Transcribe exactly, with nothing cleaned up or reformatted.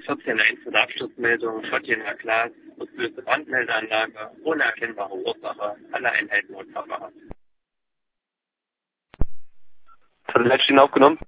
vierzehn eins mit Absturzmeldung, Schottener Glas, ausgelöste Brandmeldeanlage, ohne erkennbare Ursache, alle Einheiten Notfahrer. Von Leitstehen aufgenommen.